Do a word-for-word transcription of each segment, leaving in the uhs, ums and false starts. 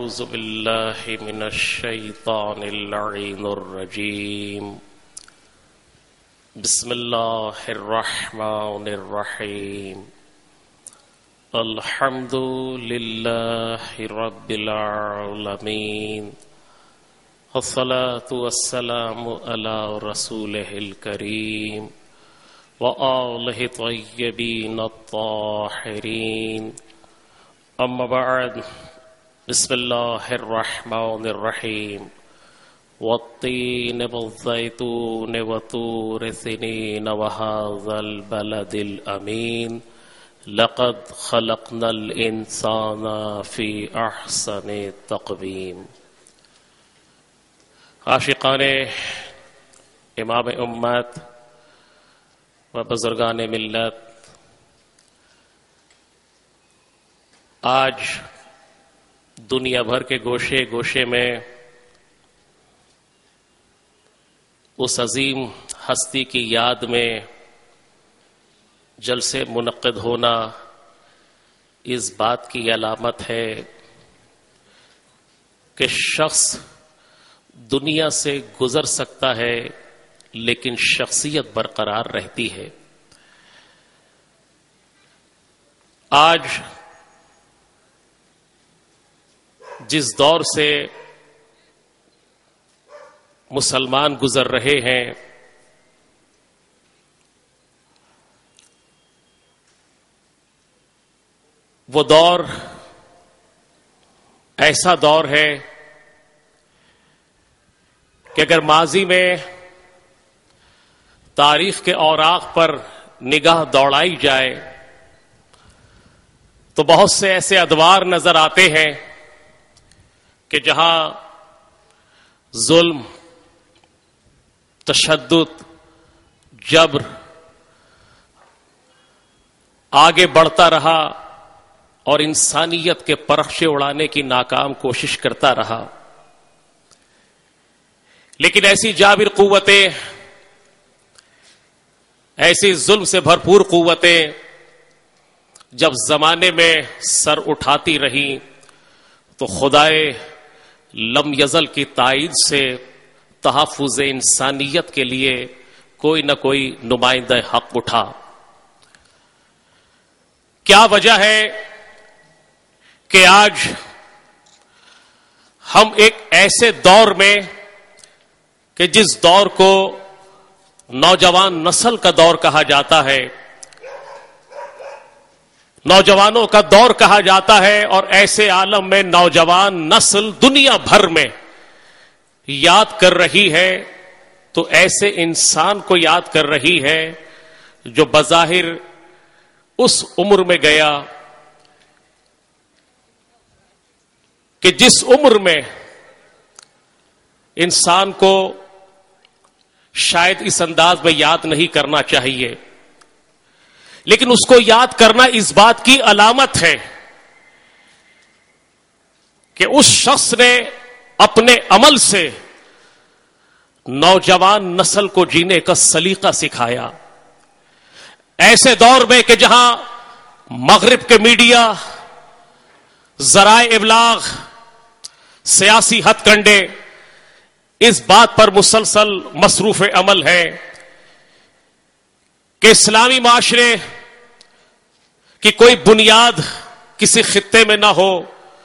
أعوذ بالله من الشيطان اللعين الرجيم بسم الله الرحمن الرحيم الحمد لله رب العالمين والصلاة والسلام على رسوله الكريم وآله الطيبين الطاهرين أما بعد بسم الله الرحمن الرحيم والتين والزيتون وطور سينين وهذا البلد الأمين لقد خلقنا الإنسان في أحسن تقويم. عاشقان امام امت و بزرگان ملت، آج دنیا بھر کے گوشے گوشے میں اس عظیم ہستی کی یاد میں جلسے منعقد ہونا اس بات کی علامت ہے کہ شخص دنیا سے گزر سکتا ہے لیکن شخصیت برقرار رہتی ہے. آج جس دور سے مسلمان گزر رہے ہیں وہ دور ایسا دور ہے کہ اگر ماضی میں تاریخ کے اوراق پر نگاہ دوڑائی جائے تو بہت سے ایسے ادوار نظر آتے ہیں کہ جہاں ظلم، تشدد، جبر آگے بڑھتا رہا اور انسانیت کے پرخشے اڑانے کی ناکام کوشش کرتا رہا. لیکن ایسی جابر قوتیں، ایسی ظلم سے بھرپور قوتیں جب زمانے میں سر اٹھاتی رہیں تو خدائے لم یزل کی تائید سے تحفظ انسانیت کے لیے کوئی نہ کوئی نمائندہ حق اٹھا. کیا وجہ ہے کہ آج ہم ایک ایسے دور میں کہ جس دور کو نوجوان نسل کا دور کہا جاتا ہے، نوجوانوں کا دور کہا جاتا ہے، اور ایسے عالم میں نوجوان نسل دنیا بھر میں یاد کر رہی ہے تو ایسے انسان کو یاد کر رہی ہے جو بظاہر اس عمر میں گیا کہ جس عمر میں انسان کو شاید اس انداز میں یاد نہیں کرنا چاہیے، لیکن اس کو یاد کرنا اس بات کی علامت ہے کہ اس شخص نے اپنے عمل سے نوجوان نسل کو جینے کا سلیقہ سکھایا. ایسے دور میں کہ جہاں مغرب کے میڈیا، ذرائع ابلاغ، سیاسی ہتھ کنڈے اس بات پر مسلسل مصروف عمل ہے کہ اسلامی معاشرے کی کوئی بنیاد کسی خطے میں نہ ہو،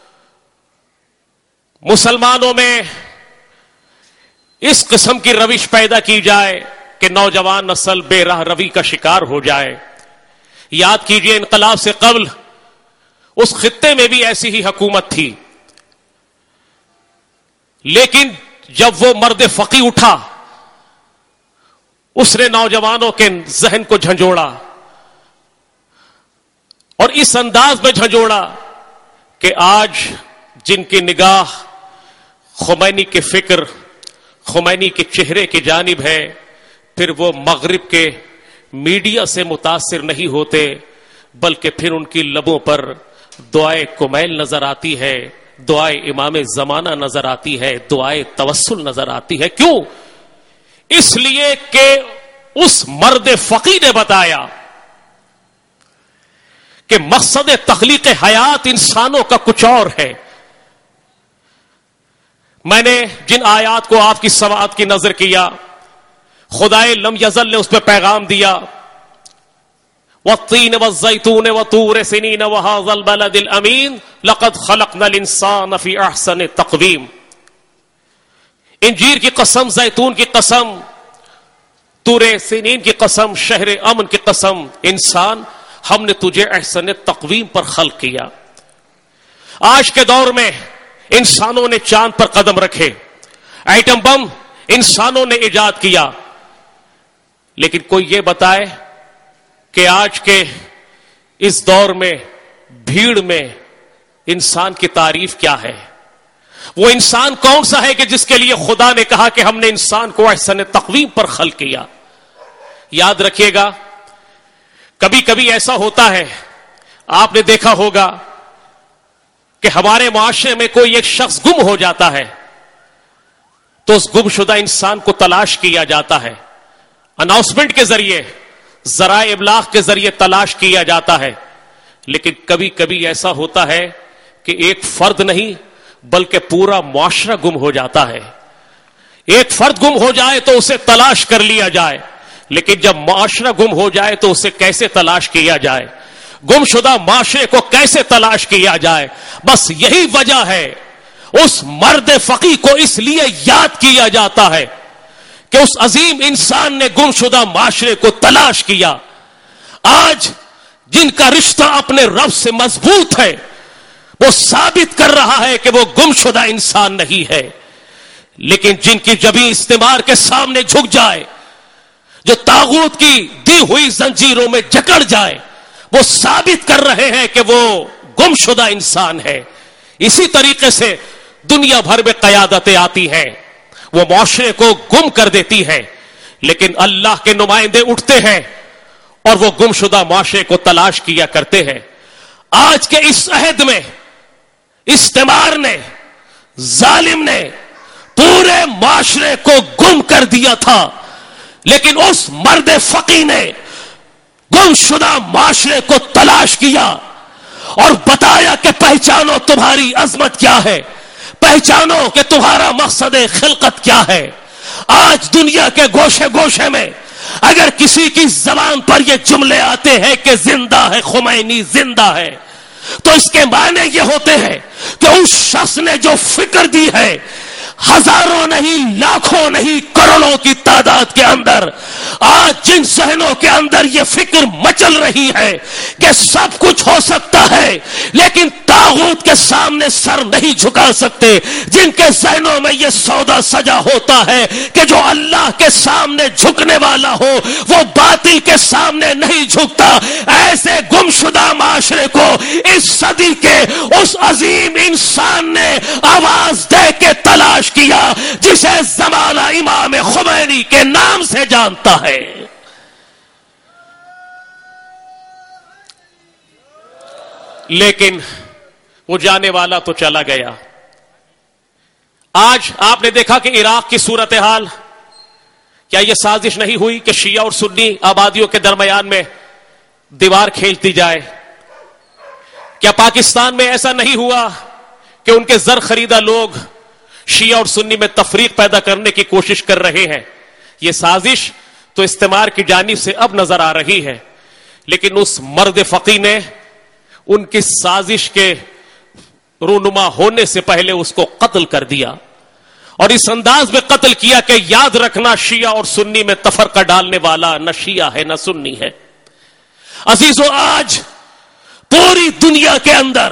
مسلمانوں میں اس قسم کی روش پیدا کی جائے کہ نوجوان نسل بے راہ روی کا شکار ہو جائے. یاد کیجئے انقلاب سے قبل اس خطے میں بھی ایسی ہی حکومت تھی، لیکن جب وہ مرد فقی اٹھا اس نے نوجوانوں کے ذہن کو جھنجھوڑا اور اس انداز میں جھنجھوڑا کہ آج جن کی نگاہ خمینی کے فکر، خمینی کے چہرے کی جانب ہے، پھر وہ مغرب کے میڈیا سے متاثر نہیں ہوتے بلکہ پھر ان کی لبوں پر دعائے کمیل نظر آتی ہے، دعائے امام زمانہ نظر آتی ہے، دعائے توسل نظر آتی ہے. کیوں؟ اس لیے کہ اس مرد فقی نے بتایا کہ مقصد تخلیق حیات انسانوں کا کچھ اور ہے. میں نے جن آیات کو آپ کی سماعت کی نظر کیا، خدائے لم یزل نے اس پہ پیغام دیا، والتین والزیتون وطور سنین وہذا البلد الامین لقد خلقنا الانسان فی احسن تقویم. انجیر کی قسم، زیتون کی قسم، طور سنین کی قسم، شہر امن کی قسم، انسان ہم نے تجھے احسن تقویم پر خلق کیا. آج کے دور میں انسانوں نے چاند پر قدم رکھے، ایٹم بم انسانوں نے ایجاد کیا، لیکن کوئی یہ بتائے کہ آج کے اس دور میں بھیڑ میں انسان کی تعریف کیا ہے؟ وہ انسان کون سا ہے کہ جس کے لیے خدا نے کہا کہ ہم نے انسان کو احسن تقویم پر خلق کیا؟ یاد رکھیے گا، کبھی کبھی ایسا ہوتا ہے، آپ نے دیکھا ہوگا کہ ہمارے معاشرے میں کوئی ایک شخص گم ہو جاتا ہے تو اس گم شدہ انسان کو تلاش کیا جاتا ہے، اناؤنسمنٹ کے ذریعے، ذرائع ابلاغ کے ذریعے تلاش کیا جاتا ہے. لیکن کبھی کبھی ایسا ہوتا ہے کہ ایک فرد نہیں بلکہ پورا معاشرہ گم ہو جاتا ہے. ایک فرد گم ہو جائے تو اسے تلاش کر لیا جائے، لیکن جب معاشرہ گم ہو جائے تو اسے کیسے تلاش کیا جائے؟ گم شدہ معاشرے کو کیسے تلاش کیا جائے؟ بس یہی وجہ ہے اس مرد فقی کو اس لیے یاد کیا جاتا ہے کہ اس عظیم انسان نے گم شدہ معاشرے کو تلاش کیا. آج جن کا رشتہ اپنے رب سے مضبوط ہے وہ ثابت کر رہا ہے کہ وہ گم شدہ انسان نہیں ہے، لیکن جن کی جبیں استعمار کے سامنے جھک جائے، جو طاغوت کی دی ہوئی زنجیروں میں جکڑ جائے، وہ ثابت کر رہے ہیں کہ وہ گم شدہ انسان ہے. اسی طریقے سے دنیا بھر میں قیادتیں آتی ہیں، وہ معاشرے کو گم کر دیتی ہیں، لیکن اللہ کے نمائندے اٹھتے ہیں اور وہ گم شدہ معاشرے کو تلاش کیا کرتے ہیں. آج کے اس عہد میں استعمار نے، ظالم نے پورے معاشرے کو گم کر دیا تھا، لیکن اس مرد فقی نے گم شدہ معاشرے کو تلاش کیا اور بتایا کہ پہچانو تمہاری عظمت کیا ہے، پہچانو کہ تمہارا مقصد خلقت کیا ہے. آج دنیا کے گوشے گوشے میں اگر کسی کی زبان پر یہ جملے آتے ہیں کہ زندہ ہے خمینی، زندہ ہے، تو اس کے معنی یہ ہوتے ہیں کہ اس شخص نے جو فکر دی ہے، ہزاروں نہیں، لاکھوں نہیں، کروڑوں کی تعداد کے اندر آج جن ذہنوں کے اندر یہ فکر مچل رہی ہے کہ سب کچھ ہو سکتا ہے لیکن طاغوت کے سامنے سر نہیں جھکا سکتے، جن کے ذہنوں میں یہ سودا سجا ہوتا ہے کہ جو اللہ کے سامنے جھکنے والا ہو وہ باطل کے سامنے نہیں جھکتا، ایسے گمشدہ معاشرے کو اس صدی کے اس عظیم انسان نے آواز دے کے تلاش کیا جسے زمانہ امام خمینی کے نام سے جانتا ہے. لیکن وہ جانے والا تو چلا گیا. آج آپ نے دیکھا کہ عراق کی صورتحال، کیا یہ سازش نہیں ہوئی کہ شیعہ اور سنی آبادیوں کے درمیان میں دیوار کھینچ دی جائے؟ کیا پاکستان میں ایسا نہیں ہوا کہ ان کے زر خریدہ لوگ شیعہ اور سنی میں تفریق پیدا کرنے کی کوشش کر رہے ہیں؟ یہ سازش تو استعمار کی جانب سے اب نظر آ رہی ہے، لیکن اس مرد فقی نے ان کی سازش کے رونما ہونے سے پہلے اس کو قتل کر دیا، اور اس انداز میں قتل کیا کہ یاد رکھنا شیعہ اور سنی میں تفرقہ ڈالنے والا نہ شیعہ ہے نہ سنی ہے. عزیزو، آج پوری دنیا کے اندر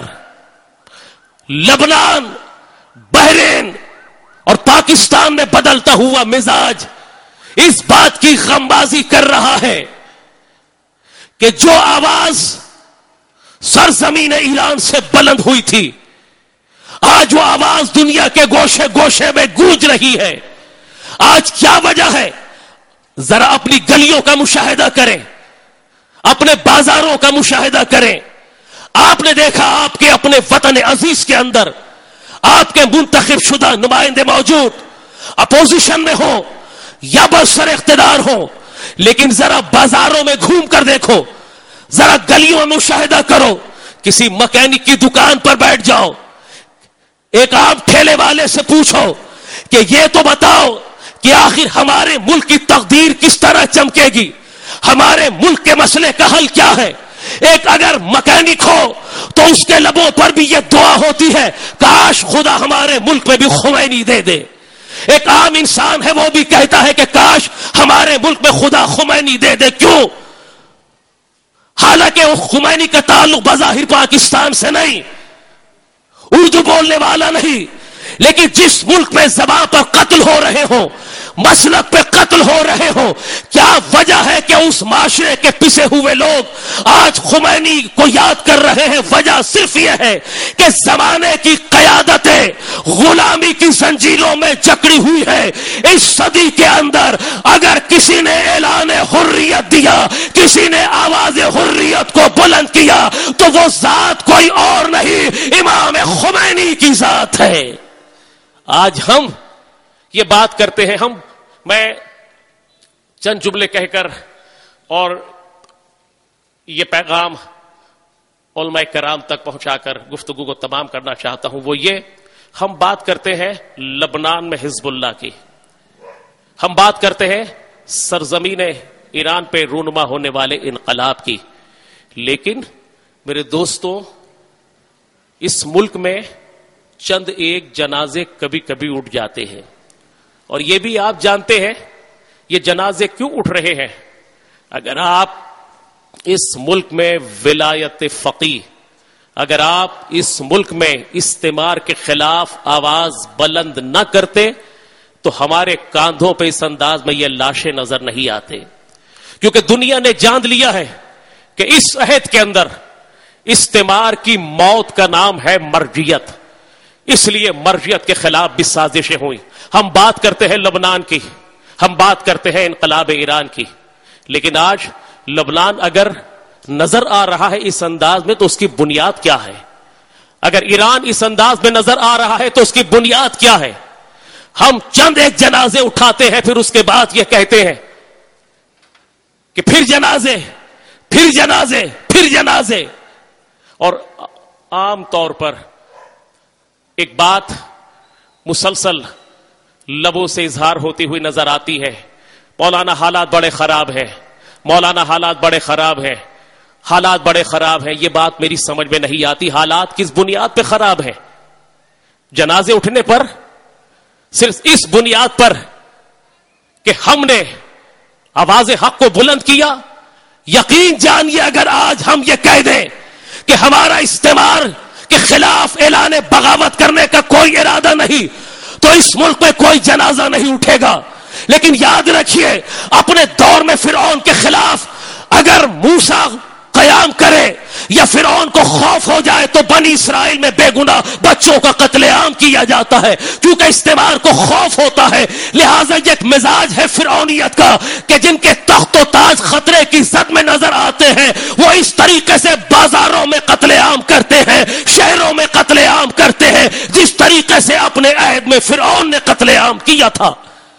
لبنان، بحرین اور پاکستان میں بدلتا ہوا مزاج اس بات کی غمبازی کر رہا ہے کہ جو آواز سرزمین ایران سے بلند ہوئی تھی، آج وہ آواز دنیا کے گوشے گوشے میں گونج رہی ہے. آج کیا وجہ ہے؟ ذرا اپنی گلیوں کا مشاہدہ کریں، اپنے بازاروں کا مشاہدہ کریں. آپ نے دیکھا آپ کے اپنے وطن عزیز کے اندر آپ کے منتخب شدہ نمائندے موجود، اپوزیشن میں ہو یا برسر اقتدار ہو، لیکن ذرا بازاروں میں گھوم کر دیکھو، ذرا گلیوں میں مشاہدہ کرو، کسی مکینک کی دکان پر بیٹھ جاؤ، ایک عام ٹھیلے والے سے پوچھو کہ یہ تو بتاؤ کہ آخر ہمارے ملک کی تقدیر کس طرح چمکے گی، ہمارے ملک کے مسئلے کا حل کیا ہے؟ ایک اگر مکینک ہو تو اس کے لبوں پر بھی یہ دعا ہوتی ہے کاش خدا ہمارے ملک میں بھی خمینی دے دے۔ ایک عام انسان ہے وہ بھی کہتا ہے کہ کاش ہمارے ملک میں خدا خمینی دے دے۔ کیوں؟ حالانکہ وہ خمینی کا تعلق بظاہر پاکستان سے نہیں، اردو بولنے والا نہیں، لیکن جس ملک میں زبان پر قتل ہو رہے ہوں، مسلک پہ قتل ہو رہے ہوں، کیا وجہ ہے کہ اس معاشرے کے پسے ہوئے لوگ آج خمینی کو یاد کر رہے ہیں؟ وجہ صرف یہ ہے کہ زمانے کی قیادتیں غلامی کی زنجیروں میں جکڑی ہوئی ہے۔ اس صدی کے اندر اگر کسی نے اعلان حریت دیا، کسی نے آواز حریت کو بلند کیا، تو وہ ذات کوئی اور نہیں، امام خمینی کی ذات ہے۔ آج ہم یہ بات کرتے ہیں، ہم میں چند جملے کہہ کر اور یہ پیغام علماء کرام تک پہنچا کر گفتگو کو تمام کرنا چاہتا ہوں۔ وہ یہ، ہم بات کرتے ہیں لبنان میں حزب اللہ کی، ہم بات کرتے ہیں سرزمین ایران پہ رونما ہونے والے انقلاب کی، لیکن میرے دوستوں اس ملک میں چند ایک جنازے کبھی کبھی اٹھ جاتے ہیں، اور یہ بھی آپ جانتے ہیں یہ جنازے کیوں اٹھ رہے ہیں۔ اگر آپ اس ملک میں ولایت فقیہ، اگر آپ اس ملک میں استعمار کے خلاف آواز بلند نہ کرتے تو ہمارے کاندھوں پہ اس انداز میں یہ لاشیں نظر نہیں آتے، کیونکہ دنیا نے جان لیا ہے کہ اس عہد کے اندر استعمار کی موت کا نام ہے مرجیت، اس لیے مرجیت کے خلاف بھی سازشیں ہوئی۔ ہم بات کرتے ہیں لبنان کی، ہم بات کرتے ہیں انقلاب ایران کی، لیکن آج لبنان اگر نظر آ رہا ہے اس انداز میں تو اس کی بنیاد کیا ہے؟ اگر ایران اس انداز میں نظر آ رہا ہے تو اس کی بنیاد کیا ہے؟ ہم چند ایک جنازے اٹھاتے ہیں، پھر اس کے بعد یہ کہتے ہیں کہ پھر جنازے، پھر جنازے، پھر جنازے، اور عام طور پر ایک بات مسلسل لبوں سے اظہار ہوتی ہوئی نظر آتی ہے، مولانا حالات بڑے خراب ہیں، مولانا حالات بڑے خراب ہیں، حالات بڑے خراب ہیں۔ یہ بات میری سمجھ میں نہیں آتی، حالات کس بنیاد پہ خراب ہیں؟ جنازے اٹھنے پر صرف اس بنیاد پر کہ ہم نے آواز حق کو بلند کیا؟ یقین جانیے اگر آج ہم یہ کہہ دیں کہ ہمارا استعمار کے خلاف اعلان بغاوت کرنے کا کوئی ارادہ نہیں تو اس ملک میں کوئی جنازہ نہیں اٹھے گا، لیکن یاد رکھیے اپنے دور میں فرعون کے خلاف اگر موسیٰ قیام کرے یا فرعون کو خوف ہو جائے تو بنی اسرائیل میں بے گناہ بچوں کا قتل عام کیا جاتا ہے، کیونکہ استعمار کو خوف ہوتا ہے۔ لہٰذا یہ ایک مزاج ہے فرعونیت کا کہ جن کے تخت و تاج خطرے کی زد میں نظر آتے ہیں وہ اس طریقے سے بازاروں میں قتل عام کرتے ہیں، شہروں میں قتل عام کرتے ہیں، جس طریقے سے اپنے عہد میں فرعون نے قتل عام کیا تھا۔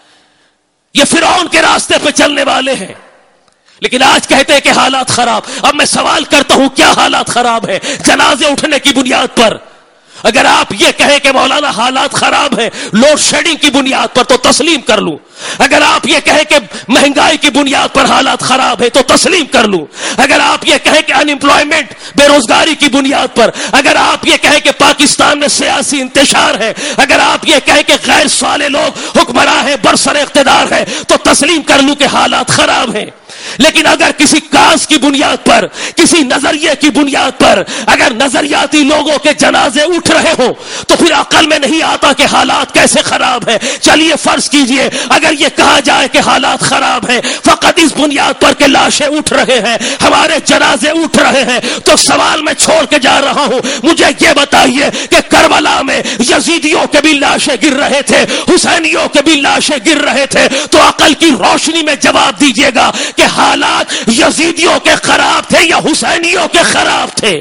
یہ فرعون کے راستے پہ چلنے والے ہیں، لیکن آج کہتے ہیں کہ حالات خراب۔ اب میں سوال کرتا ہوں کیا حالات خراب ہے؟ جنازے اٹھنے کی بنیاد پر اگر آپ یہ کہیں کہ مولانا حالات خراب ہیں لوڈ شیڈنگ کی بنیاد پر تو تسلیم کر لوں، اگر آپ یہ کہیں کہ مہنگائی کی بنیاد پر حالات خراب ہے تو تسلیم کر لوں، اگر آپ یہ کہیں کہ ان امپلائمنٹ بے روزگاری کی بنیاد پر، اگر آپ یہ کہیں کہ پاکستان میں سیاسی انتشار ہے، اگر آپ یہ کہیں کہ غیر صالح لوگ حکمراں ہیں، برسر اقتدار ہے، تو تسلیم کر لوں کہ حالات خراب ہیں۔ لیکن اگر کسی کاز کی بنیاد پر، کسی نظریے کی بنیاد پر اگر نظریاتی لوگوں کے جنازے اٹھ رہے ہوں تو پھر عقل میں نہیں آتا کہ حالات کیسے خراب ہے۔ چلیے فرض کیجئے اگر یہ کہا جائے کہ حالات خراب ہیں فقط اس بنیاد پر کہ لاشیں اٹھ رہے ہیں، ہمارے جنازے اٹھ رہے ہیں، تو سوال میں چھوڑ کے جا رہا ہوں، مجھے یہ بتائیے کہ کربلا میں یزیدیوں کے بھی لاشیں گر رہے تھے، حسینیوں کے بھی لاشیں گر رہے تھے، تو عقل کی روشنی میں جواب دیجئے گا کہ حالات یزیدیوں کے خراب تھے یا حسینیوں کے خراب تھے؟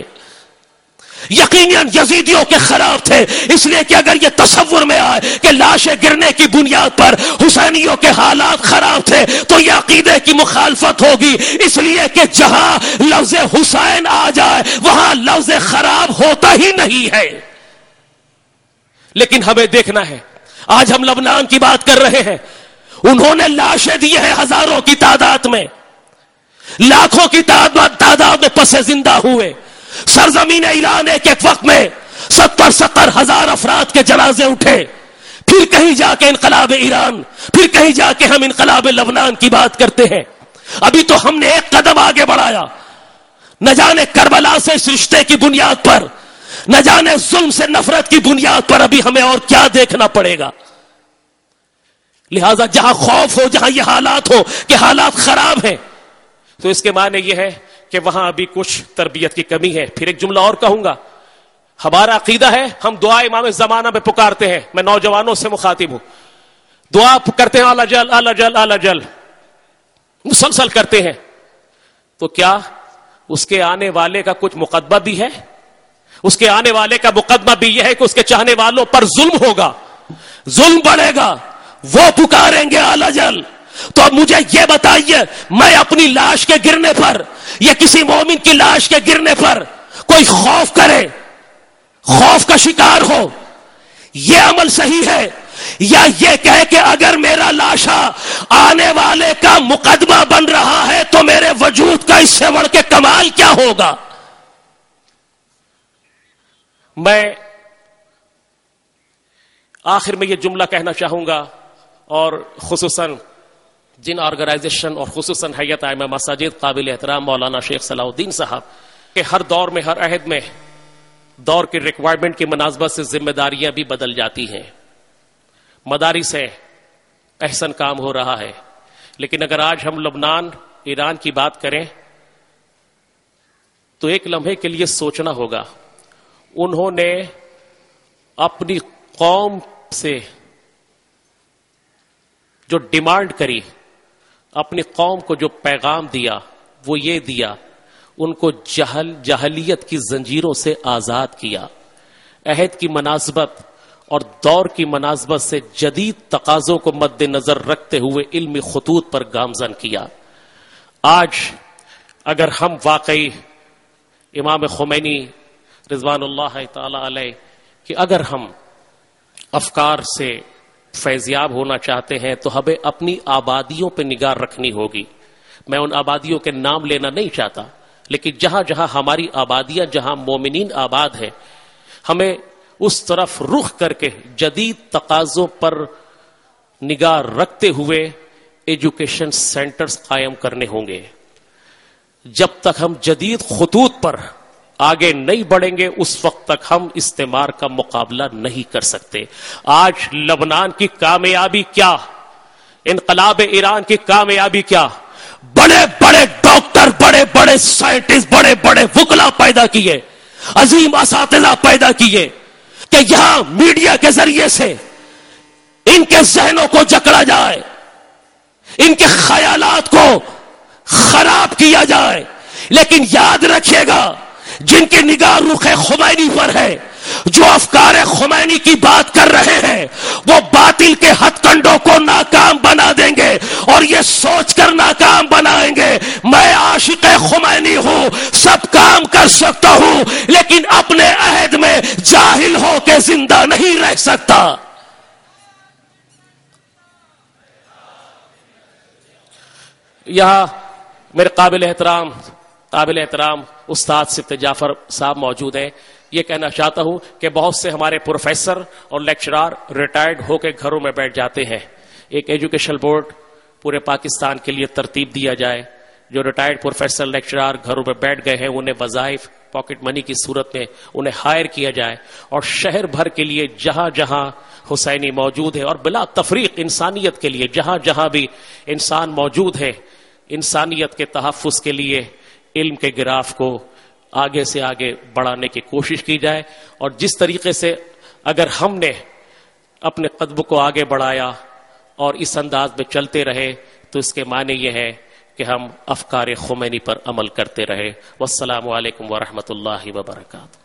یقیناً یزیدیوں کے خراب تھے، اس لیے کہ اگر یہ تصور میں آئے کہ لاشیں گرنے کی بنیاد پر حسینیوں کے حالات خراب تھے تو یہ عقیدے کی مخالفت ہوگی، اس لیے کہ جہاں لفظ حسین آ جائے وہاں لفظ خراب ہوتا ہی نہیں ہے۔ لیکن ہمیں دیکھنا ہے آج ہم لبنان کی بات کر رہے ہیں, انہوں نے لاشیں دی ہیں ہزاروں کی تعداد میں, لاکھوں کی تعداد میں پس زندہ ہوئے. سرزمین ایران ایک ایک وقت میں ستر ستر ہزار افراد کے جنازے اٹھے. پھر کہیں جا کے انقلاب ایران, پھر کہیں جا کے ہم انقلاب لبنان کی بات کرتے ہیں. ابھی تو ہم نے ایک قدم آگے بڑھایا, نہ جانے کربلا سے اس رشتے کی بنیاد پر, نہ جانے ظلم سے نفرت کی بنیاد پر ابھی ہمیں اور کیا دیکھنا پڑے گا. لہذا جہاں خوف ہو, جہاں یہ حالات ہو کہ حالات خراب ہیں, تو اس کے معنی یہ ہے کہ وہاں ابھی کچھ تربیت کی کمی ہے. پھر ایک جملہ اور کہوں گا, ہمارا عقیدہ ہے, ہم دعا امام زمانہ میں پکارتے ہیں, میں نوجوانوں سے مخاطب ہوں, دعا کرتے ہیں اعلی جل اعلی جل اعلی جل, مسلسل کرتے ہیں. تو کیا اس کے آنے والے کا کچھ مقدمہ بھی ہے؟ اس کے آنے والے کا مقدمہ بھی یہ ہے کہ اس کے چاہنے والوں پر ظلم ہوگا, ظلم بڑھے گا, وہ پکاریں گے اعلی جل. تو اب مجھے یہ بتائیے, میں اپنی لاش کے گرنے پر یا کسی مومن کی لاش کے گرنے پر کوئی خوف کرے, خوف کا شکار ہو, یہ عمل صحیح ہے؟ یا یہ کہے کہ اگر میرا لاشا آنے والے کا مقدمہ بن رہا ہے تو میرے وجود کا اس سے بڑھ کے کمال کیا ہوگا؟ میں آخر میں یہ جملہ کہنا چاہوں گا, اور خصوصاً جن آرگنائزیشن اور خصوصاً حیات ائمہ مساجد قابل احترام مولانا شیخ صلاح الدین صاحب کہ ہر دور میں, ہر عہد میں دور کی ریکوائرمنٹ کی مناسبت سے ذمہ داریاں بھی بدل جاتی ہیں. مدارس سے احسن کام ہو رہا ہے, لیکن اگر آج ہم لبنان ایران کی بات کریں تو ایک لمحے کے لیے سوچنا ہوگا, انہوں نے اپنی قوم سے جو ڈیمانڈ کری, اپنی قوم کو جو پیغام دیا, وہ یہ دیا, ان کو جہل جہلیت کی زنجیروں سے آزاد کیا, عہد کی مناسبت اور دور کی مناسبت سے جدید تقاضوں کو مد نظر رکھتے ہوئے علمی خطوط پر گامزن کیا. آج اگر ہم واقعی امام خمینی رضوان اللہ تعالی علیہ کہ اگر ہم افکار سے فیضیاب ہونا چاہتے ہیں تو ہمیں اپنی آبادیوں پہ نگاہ رکھنی ہوگی. میں ان آبادیوں کے نام لینا نہیں چاہتا, لیکن جہاں جہاں ہماری آبادیاں, جہاں مومنین آباد ہیں, ہمیں اس طرف رخ کر کے جدید تقاضوں پر نگاہ رکھتے ہوئے ایجوکیشن سینٹرز قائم کرنے ہوں گے. جب تک ہم جدید خطوط پر آگے نہیں بڑھیں گے اس وقت تک ہم استعمار کا مقابلہ نہیں کر سکتے. آج لبنان کی کامیابی کیا, انقلاب ایران کی کامیابی کیا؟ بڑے بڑے ڈاکٹر, بڑے بڑے سائنٹسٹ, بڑے بڑے وکلا پیدا کیے, عظیم اساتذہ پیدا کیے کہ یہاں میڈیا کے ذریعے سے ان کے ذہنوں کو جکڑا جائے, ان کے خیالات کو خراب کیا جائے. لیکن یاد رکھیے گا, جن کی نگاہ رخ خمینی پر ہے, جو افکار خمینی کی بات کر رہے ہیں, وہ باطل کے ہتھ کنڈوں کو ناکام بنا دیں گے اور یہ سوچ کر ناکام بنائیں گے میں عاشق خمینی ہوں, سب کام کر سکتا ہوں, لیکن اپنے عہد میں جاہل ہو کے زندہ نہیں رہ سکتا. یہاں میرے قابل احترام قابل احترام استاد صفت جعفر صاحب موجود ہیں. یہ کہنا چاہتا ہوں کہ بہت سے ہمارے پروفیسر اور لیکچرار ریٹائرڈ ہو کے گھروں میں بیٹھ جاتے ہیں. ایک ایجوکیشن بورڈ پورے پاکستان کے لیے ترتیب دیا جائے, جو ریٹائرڈ پروفیسر لیکچرار گھروں میں بیٹھ گئے ہیں انہیں وظائف پاکٹ منی کی صورت میں انہیں ہائر کیا جائے, اور شہر بھر کے لیے جہاں جہاں حسینی موجود ہے اور بلا تفریق انسانیت کے لیے جہاں جہاں بھی انسان موجود ہے, انسانیت کے تحفظ کے لیے علم کے گراف کو آگے سے آگے بڑھانے کی کوشش کی جائے. اور جس طریقے سے اگر ہم نے اپنے قدم کو آگے بڑھایا اور اس انداز میں چلتے رہے تو اس کے معنی یہ ہے کہ ہم افکار خمینی پر عمل کرتے رہے. والسلام علیکم ورحمۃ اللہ وبرکاتہ.